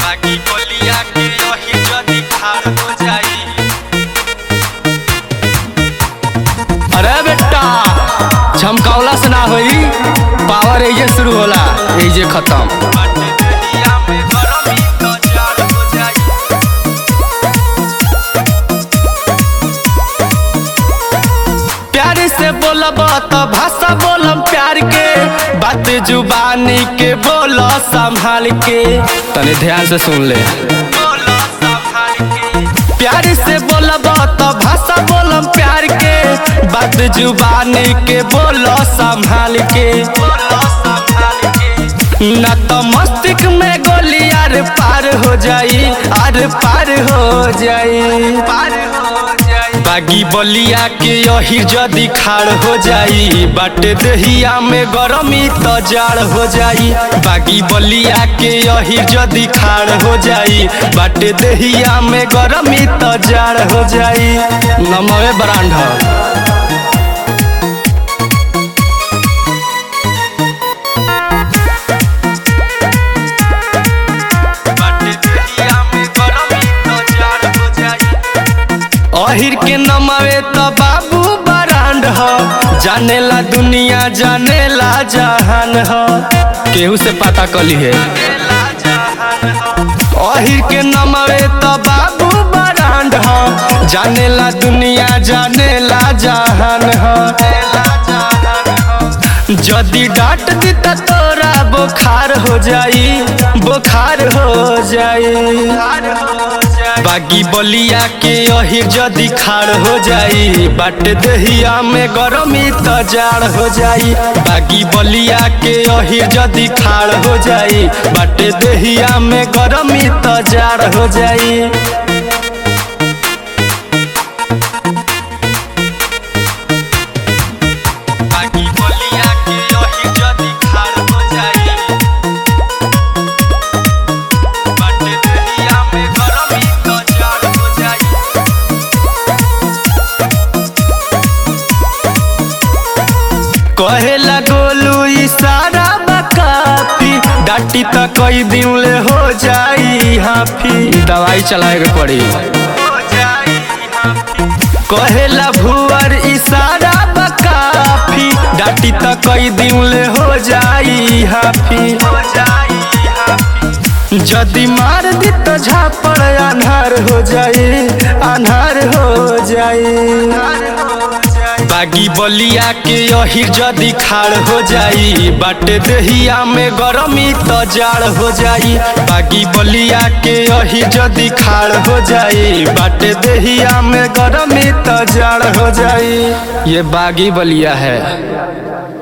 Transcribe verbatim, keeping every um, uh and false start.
बाकी बलिया के रही जदी खाड़ हो जाई। अरे बेटा झमकावला से ना होई, पावर एजे शुरू होला एजे खत्म। बाटे दहिया में गरमी तो जाड़ हो जाई। प्यार से बोलब तो भाषा बोलम प्यार के, बात जुबानी के बोलो संभाल के। तने ध्यान से सुन ले, बोलो संभाल के। प्यार से बोलब तो भाषा बोलम प्यार के, बात जुबानी के बोलो संभाल के। बोलो संभाल के। न तो मस्तिष्क में गोली आर पार हो जाई, आर पार हो जाई, पार हो जाई। बागी बलिया के यही जदी खाड़ हो जाई, बाटे दहिया में गरमी तो जाड़ हो जाई। बागी बलिया के यही जदी खाड़ हो जाई, बाटे दहिया में गरमी तो जाड़ हो जाई। नमवे ब्रांड बाटे दहिया में गरमी तो जाड़ हो जाई। अहिर के नमवे तो बाबू ब्रांड ह, जानेला दुनिया जानेला जहान ह। केहू से पता कली है, मेला जहान हो। अहिर के नमवे तो बाबू ब्रांड ह, जानेला दुनिया जानेला जहान ह। मेला जहान हो। जदी डांट दी त तोरा बुखार हो जाई, बुखार हो जाई। पार हो जाई। बागी बलिया के यही जदी खाड़ हो जाई, बाटे दहिया में गरमी तो जाड़ हो जाई। बागी बलिया के यही जदी खाड़ हो जाई, बाटे दहिया में गरमी तो जाड़ हो जाई। बाकी बलिया के यही जदी खाड़ हो जाई, बाटे दहिया में गरमी तो जाड़ हो जाई। कहेला गोलू इशारा बकाफी, डाटी तो कई दिन ले हो जाई हाफी। दवाई चलाए के पड़ी, हो जाई हाफी। कहेला भुअर इशारा बकाफी, डाटी तो कई दिन ले हो जाई हाफी। हो जाई हाफी। जदी मार दी तो झापड़ अन्हार हो जाई, अन्हार हो जाई। पार हो जाई। बागी बलिया के यही जदी खाड़ हो जाई, बाटे दहिया में गरमी तो जाड़ हो जाई। बागी बलिया के यही जदी खाड़ हो जाई, बाटे दहिया में गरमी तो जाड़ हो जाई। ये बागी बलिया है।